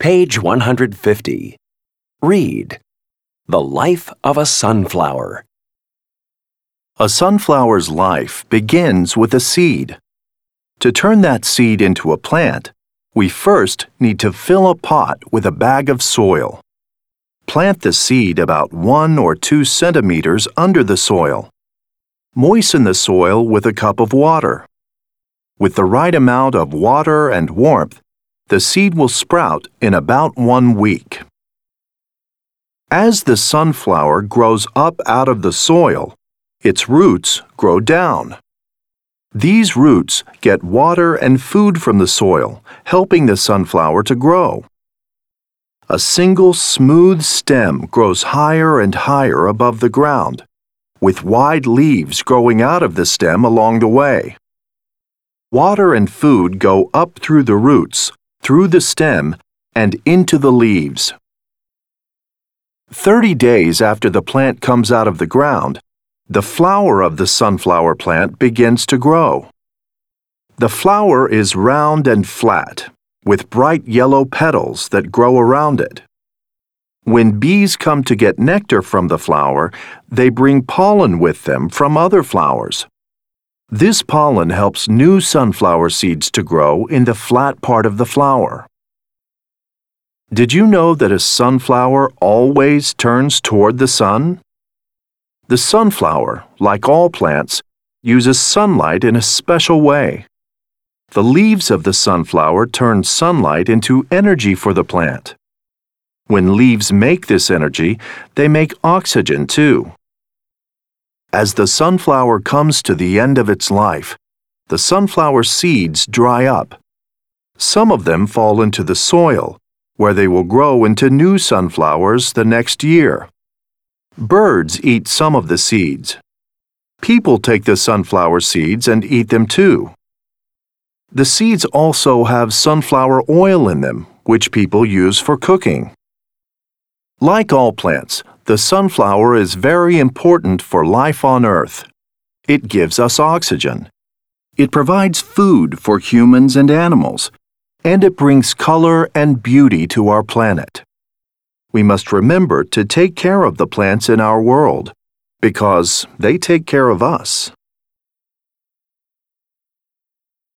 Page 150. Read. The life of a sunflower. A sunflower's life begins with a seed. To turn that seed into a plant, we first need to fill a pot with a bag of soil. Plant the seed about 1 or 2 centimeters under the soil. Moisten the soil with a cup of water. With the right amount of water and warmth, the seed will sprout in about 1 week. As the sunflower grows up out of the soil, its roots grow down. These roots get water and food from the soil, helping the sunflower to grow. A single smooth stem grows higher and higher above the ground, with wide leaves growing out of the stem along the way. Water and food go up through the roots, through the stem, and into the leaves. 30 days after the plant comes out of the ground, the flower of the sunflower plant begins to grow. The flower is round and flat, with bright yellow petals that grow around it. When bees come to get nectar from the flower, they bring pollen with them from other flowers. This pollen helps new sunflower seeds to grow in the flat part of the flower. Did you know that a sunflower always turns toward the sun? The sunflower, like all plants, uses sunlight in a special way. The leaves of the sunflower turn sunlight into energy for the plant. When leaves make this energy, they make oxygen too. As the sunflower comes to the end of its life, the sunflower seeds dry up. Some of them fall into the soil, where they will grow into new sunflowers the next year. Birds eat some of the seeds. People take the sunflower seeds and eat them too. The seeds also have sunflower oil in them, which people use for cooking. Like all plants, the sunflower is very important for life on Earth. It gives us oxygen. It provides food for humans and animals, and it brings color and beauty to our planet. We must remember to take care of the plants in our world, because they take care of us.